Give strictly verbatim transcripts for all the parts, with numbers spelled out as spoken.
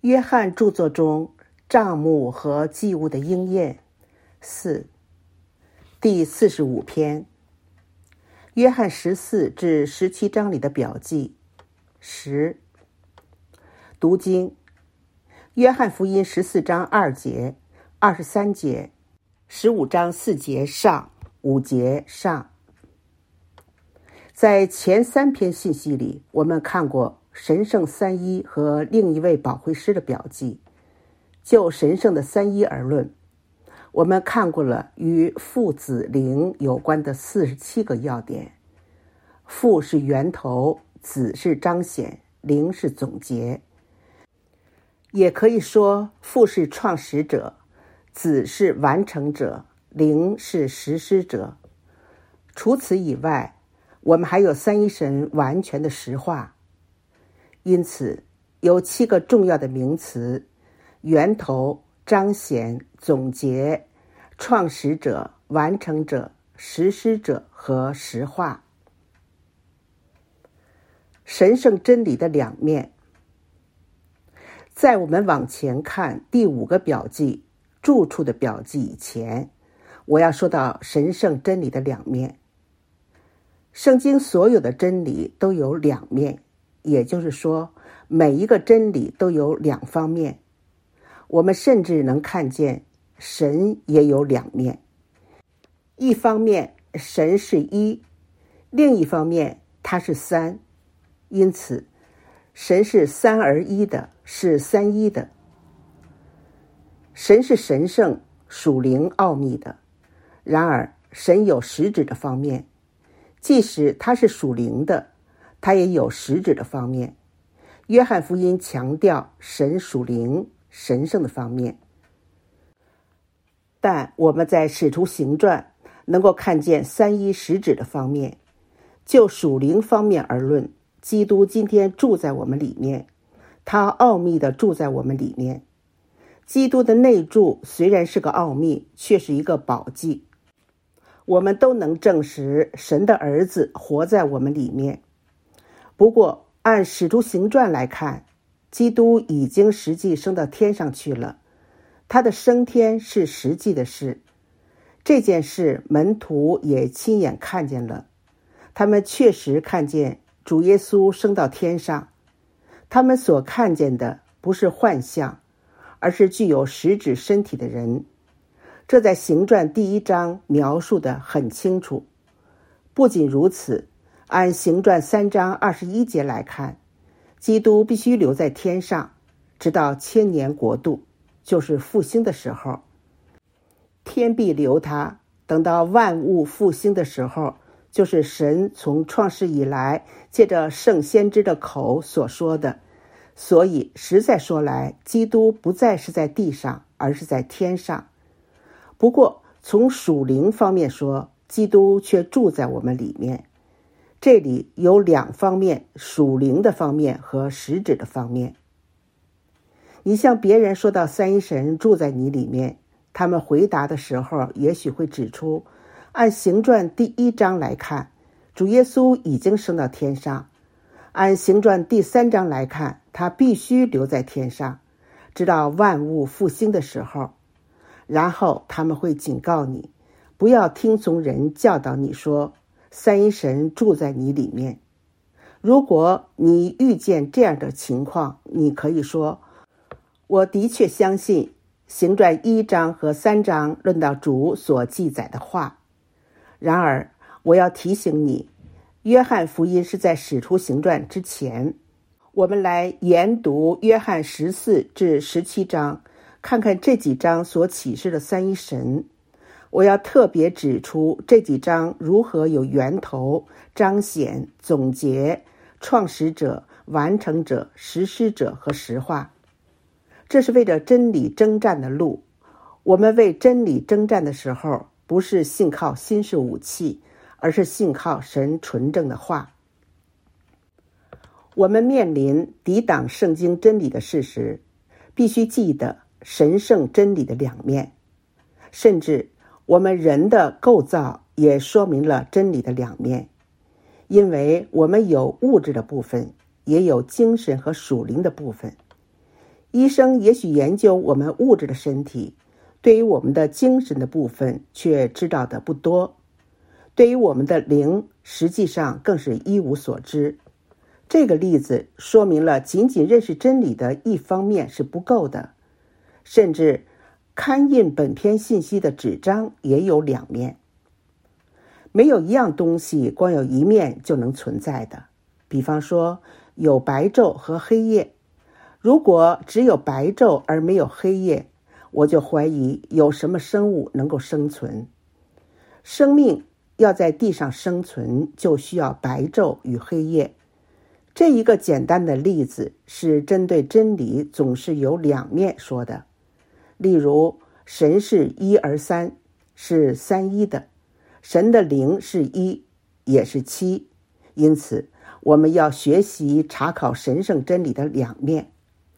约翰著作中账目和祭物的应验。四、第四十五篇，约翰十四至十七章里的表记。十、读经，约翰福音十四章二节、二十三节、十五章四节上、五节上。在前三篇信息里，我们看过神圣三一和另一位保惠师的表记。就神圣的三一而论，我们看过了与父子灵有关的四十七个要点。父是源头，子是彰显，灵是总结。也可以说，父是创始者，子是完成者，灵是实施者。除此以外，我们还有三一神完全的实化。因此，有七个重要的名词：源头、彰显、总结、创始者、完成者、实施者和实化。神圣真理的两面。在我们往前看第五个表记住处的表记以前，我要说到神圣真理的两面。圣经所有的真理都有两面，也就是说，每一个真理都有两方面。我们甚至能看见神也有两面。一方面，神是一；另一方面，他是三。因此，神是三而一的，是三一的。神是神圣、属灵、奥秘的。然而，神有实质的方面，即使他是属灵的，他也有实质的方面。约翰福音强调神属灵、神圣的方面。但我们在使徒行传能够看见三一实质的方面。就属灵方面而论，基督今天住在我们里面，他奥秘地住在我们里面。基督的内住虽然是个奥秘，却是一个宝记。我们都能证实神的儿子活在我们里面。不过按使徒行传来看，基督已经实际升到天上去了，他的升天是实际的事。这件事门徒也亲眼看见了，他们确实看见主耶稣升到天上。他们所看见的不是幻象，而是具有实质身体的人。这在行传第一章描述得很清楚。不仅如此，按行传三章二十一节来看，基督必须留在天上，直到千年国度，就是复兴的时候。天必留他，等到万物复兴的时候，就是神从创世以来借着圣先知的口所说的。所以实在说来，基督不再是在地上，而是在天上。不过从属灵方面说，基督却住在我们里面。这里有两方面，属灵的方面和实质的方面。你向别人说到三一神住在你里面，他们回答的时候也许会指出，按行传第一章来看，主耶稣已经升到天上。按行传第三章来看，他必须留在天上，直到万物复兴的时候。然后他们会警告你，不要听从人教导你说三一神住在你里面。如果你遇见这样的情况，你可以说，我的确相信行传一章和三章论到主所记载的话。然而我要提醒你，约翰福音是在使徒行传之前。我们来研读约翰十四至十七章，看看这几章所启示的三一神。我要特别指出这几章如何有源头、彰显、总结、创始者、完成者、实施者和实化。这是为了真理征战的路。我们为真理征战的时候，不是信靠新式武器，而是信靠神纯正的话。我们面临抵挡圣经真理的事实，必须记得神圣真理的两面。甚至我们人的构造也说明了真理的两面，因为我们有物质的部分，也有精神和属灵的部分。 医生也许研究我们物质的身体，对于我们的精神的部分却知道的不多，对于我们的灵实际上更是一无所知。这个例子说明了仅仅认识真理的一方面是不够的，甚至刊印本篇信息的纸张也有两面。没有一样东西光有一面就能存在的，比方说有白昼和黑夜。如果只有白昼而没有黑夜，我就怀疑有什么生物能够生存。生命要在地上生存，就需要白昼与黑夜。这一个简单的例子是针对真理总是有两面说的。例如，神是一而三，是三一的，神的灵是一，也是七。因此，我们要学习查考神圣真理的两面。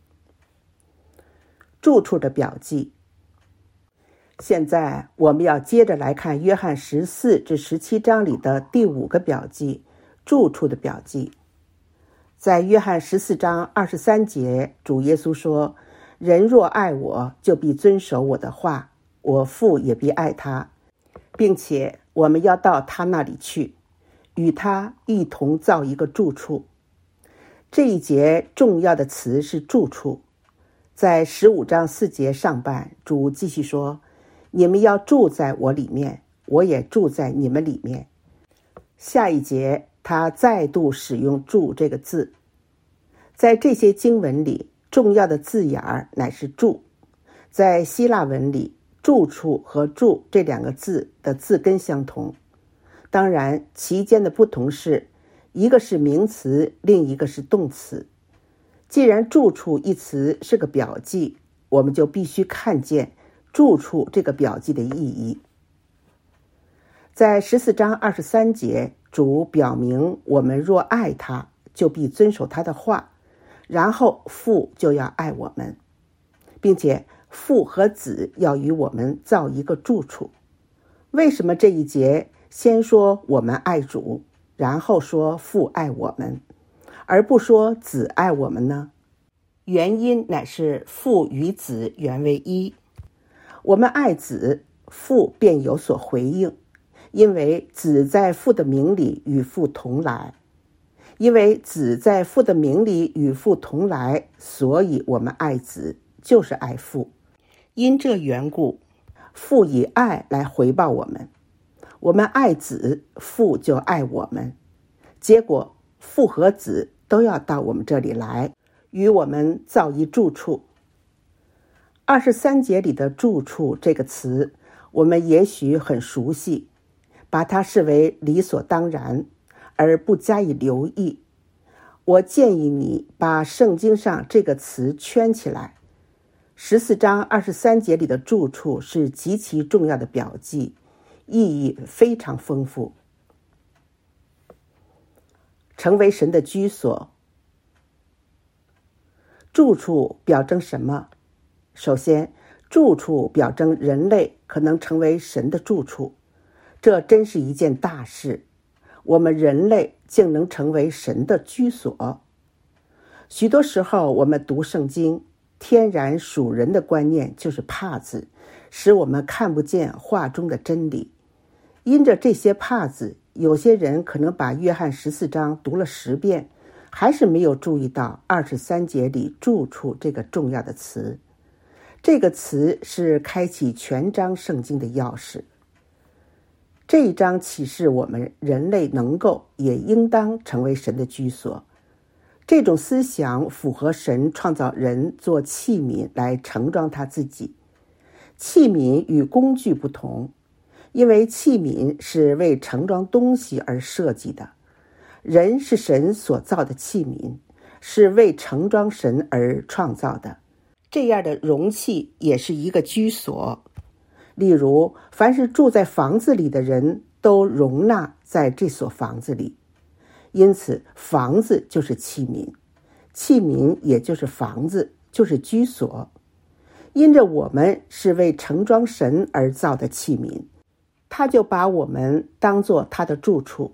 住处的表记。现在我们要接着来看约翰十四至十七章里的第五个表记，住处的表记。在约翰十四章二十三节，主耶稣说，人若爱我，就必遵守我的话，我父也必爱他，并且我们要到他那里去，与他一同造一个住处。这一节重要的词是住处。在十五章四节上半，主继续说，你们要住在我里面，我也住在你们里面。下一节他再度使用住这个字。在这些经文里，重要的字眼儿乃是住。在希腊文里，住处和住这两个字的字根相同，当然其间的不同是，一个是名词，另一个是动词。既然住处一词是个表记，我们就必须看见住处这个表记的意义。在十四章二十三节，主表明我们若爱他，就必遵守他的话，然后父就要爱我们，并且父和子要与我们造一个住处。为什么这一节先说我们爱主，然后说父爱我们，而不说子爱我们呢？原因乃是父与子原为一。我们爱子，父便有所回应，因为子在父的名里与父同来。因为子在父的名里与父同来，所以我们爱子，就是爱父。因这缘故，父以爱来回报我们。我们爱子，父就爱我们。结果父和子都要到我们这里来，与我们造一住处。二十三节里的住处这个词，我们也许很熟悉，把它视为理所当然，而不加以留意。我建议你把圣经上这个词圈起来。十四章二十三节里的住处是极其重要的表记，意义非常丰富。成为神的居所。住处表征什么？首先，住处表征人类可能成为神的住处，这真是一件大事。我们人类竟能成为神的居所。许多时候我们读圣经，天然属人的观念就是帕子，使我们看不见话中的真理。因着这些帕子，有些人可能把约翰十四章读了十遍，还是没有注意到二十三节里住处这个重要的词。这个词是开启全章圣经的钥匙。这一章启示我们人类能够也应当成为神的居所。这种思想符合神创造人做器皿来盛装他自己。器皿与工具不同，因为器皿是为盛装东西而设计的，人是神所造的器皿，是为盛装神而创造的。这样的容器也是一个居所。例如，凡是住在房子里的人都容纳在这所房子里，因此房子就是器皿，器皿也就是房子，就是居所。因着我们是为盛装神而造的器皿，他就把我们当作他的住处。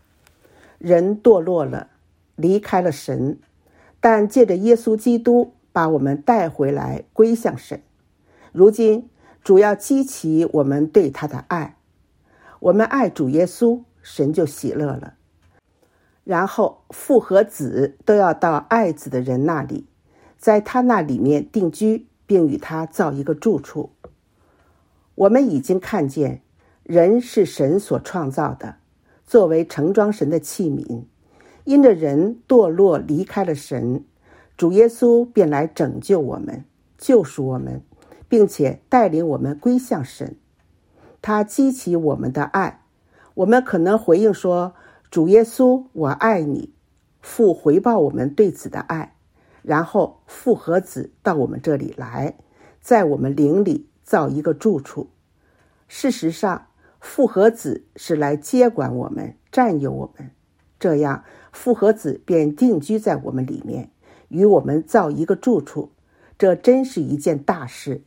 人堕落了，离开了神，但借着耶稣基督， 把我们带回来归向神。如今主要激起我们对他的爱，我们爱主耶稣，神就喜乐了。然后父和子都要到爱子的人那里，在他那里面定居，并与他造一个住处。我们已经看见人是神所创造的，作为盛装神的器皿。因着人堕落离开了神，主耶稣便来拯救我们，救赎我们，并且带领我们归向神。他激起我们的爱，我们可能回应说，主耶稣，我爱你。父回报我们对子的爱，然后父和子到我们这里来，在我们灵里造一个住处。事实上，父和子是来接管我们，占有我们，这样父和子便定居在我们里面，与我们造一个住处。这真是一件大事。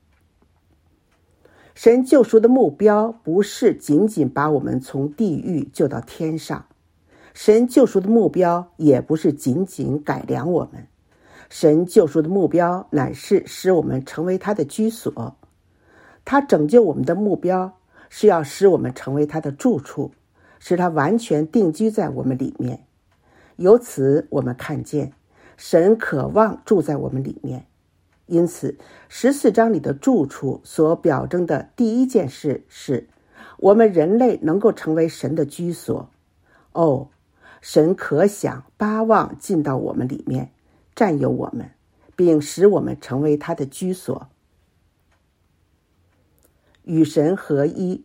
神救赎的目标不是仅仅把我们从地狱救到天上，神救赎的目标也不是仅仅改良我们，神救赎的目标乃是使我们成为他的居所。他拯救我们的目标是要使我们成为他的住处，使他完全定居在我们里面。由此我们看见神渴望住在我们里面。因此十四章里的住处所表征的第一件事是我们人类能够成为神的居所。哦，神可想巴望进到我们里面，占有我们，并使我们成为他的居所。与神合一。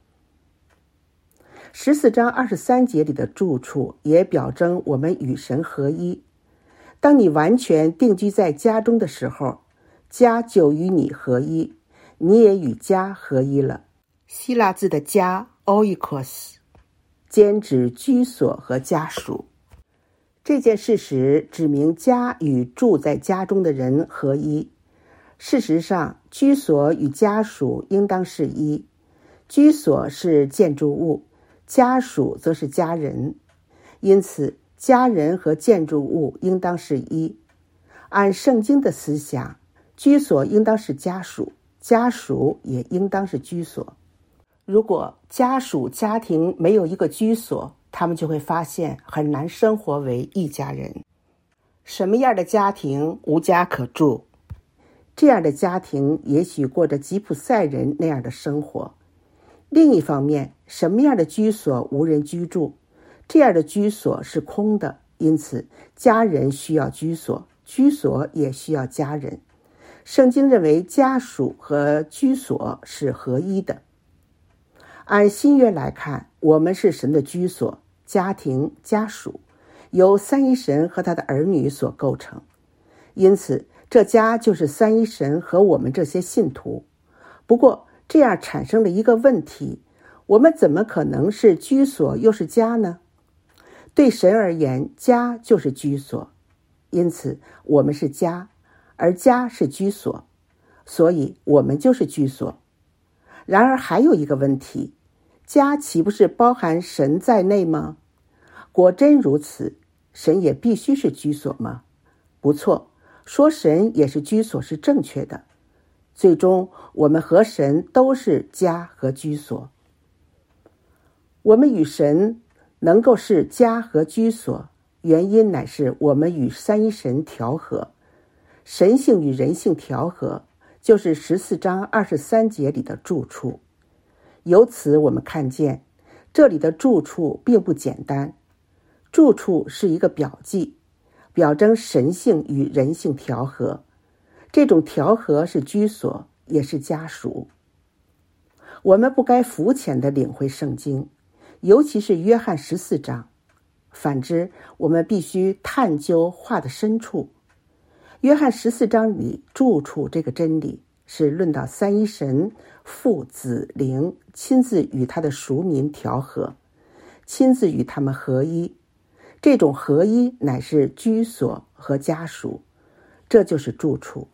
十四章二十三节里的住处也表征我们与神合一。当你完全定居在家中的时候，家就与你合一，你也与家合一了。希腊字的家 oikos 兼指居所和家属。这件事实指明家与住在家中的人合一。事实上，居所与家属应当是一。居所是建筑物，家属则是家人。因此家人和建筑物应当是一。按圣经的思想，居所应当是家属，家属也应当是居所。如果家属家庭没有一个居所，他们就会发现很难生活为一家人。什么样的家庭无家可住？这样的家庭也许过着吉普赛人那样的生活。另一方面，什么样的居所无人居住？这样的居所是空的。因此家人需要居所，居所也需要家人。圣经认为家属和居所是合一的。按新约来看，我们是神的居所，家庭、家属由三一神和他的儿女所构成。因此这家就是三一神和我们这些信徒。不过这样产生了一个问题，我们怎么可能是居所又是家呢？对神而言，家就是居所，因此我们是家，而家是居所，所以我们就是居所。然而还有一个问题，家岂不是包含神在内吗？果真如此，神也必须是居所吗？不错，说神也是居所是正确的。最终我们和神都是家和居所。我们与神能够是家和居所，原因乃是我们与三一神调和。神性与人性调和，就是十四章二十三节里的住处。由此我们看见，这里的住处并不简单。住处是一个表记，表征神性与人性调和。这种调和是居所，也是家属。我们不该肤浅地领会圣经，尤其是约翰十四章。反之，我们必须探究话的深处。约翰十四章里住处这个真理，是论到三一神父子灵亲自与他的属民调和，亲自与他们合一。这种合一乃是居所和家属，这就是住处。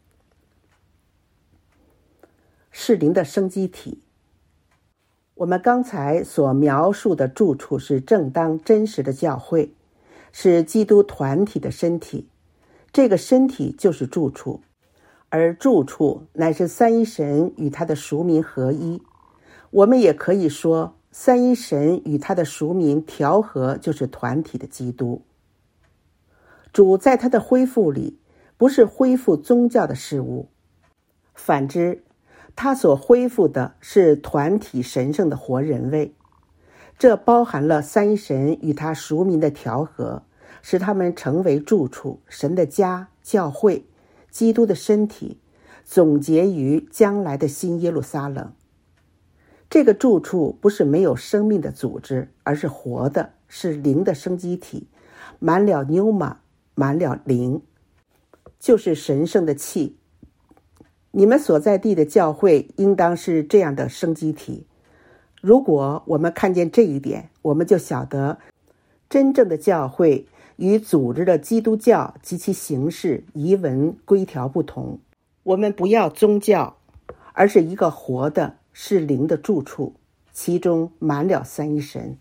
是灵的生机体。我们刚才所描述的住处是正当真实的教会，是基督团体的身体。 这个身体就是住处，而住处乃是三一神与他的属民合一。我们也可以说，三一神与他的属民调和，就是团体的基督。主在他的恢复里，不是恢复宗教的事物，反之，他所恢复的是团体神圣的活人位。这包含了三一神与他属民的调和，使他们成为住处，神的家、教会、基督的身体，总结于将来的新耶路撒冷。这个住处不是没有生命的组织，而是活的，是灵的生机体，满了纽玛，满了灵，就是神圣的气。你们所在地的教会应当是这样的生机体。如果我们看见这一点，我们就晓得真正的教会与组织的基督教及其形式、仪文、规条不同。我们不要宗教，而是一个活的，是灵的住处，其中满了三一神。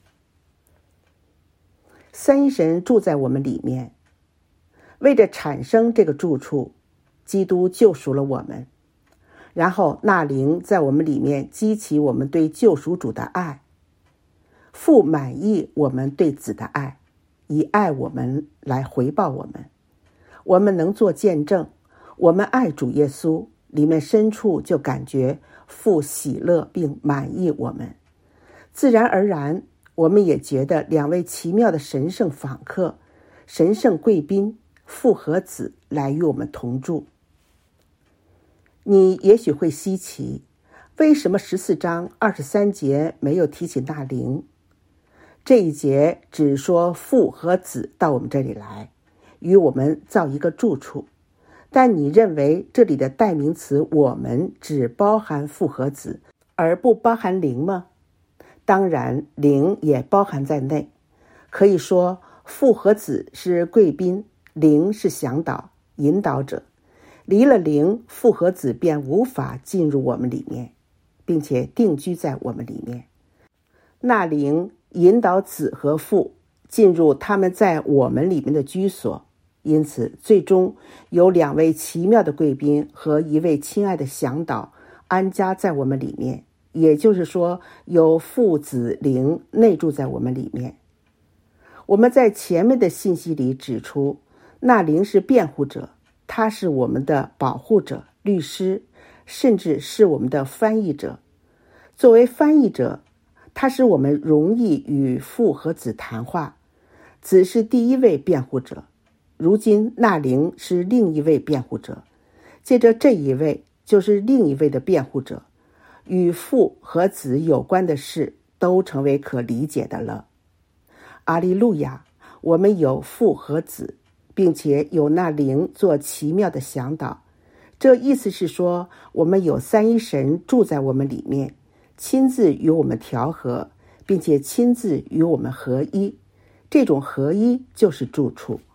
三一神住在我们里面，为着产生这个住处，基督救赎了我们，然后那灵在我们里面激起我们对救赎主的爱，父满意我们对子的爱，以爱我们来回报我们。我们能做见证，我们爱主耶稣，里面深处就感觉父喜乐并满意我们。自然而然，我们也觉得两位奇妙的神圣访客、神圣贵宾父和子来与我们同住。你也许会稀奇，为什么十四章二十三节没有提起那灵？这一节只说父和子到我们这里来，与我们造一个住处。但你认为这里的代名词我们只包含父和子，而不包含灵吗？当然，灵也包含在内。可以说，父和子是贵宾，灵是向导、引导者。离了灵，父和子便无法进入我们里面，并且定居在我们里面。那灵引导子和父进入他们在我们里面的居所，因此最终有两位奇妙的贵宾和一位亲爱的向导安家在我们里面，也就是说，有父子灵内住在我们里面。我们在前面的信息里指出，那灵是辩护者，他是我们的保护者、律师，甚至是我们的翻译者。作为翻译者，他使我们容易与父和子谈话。子是第一位辩护者，如今那灵是另一位辩护者，接着这一位就是另一位的辩护者，与父和子有关的事都成为可理解的了。阿利路亚，我们有父和子，并且有那灵做奇妙的向导。这意思是说，我们有三一神住在我们里面，亲自与我们调和，并且亲自与我们合一。这种合一就是住处。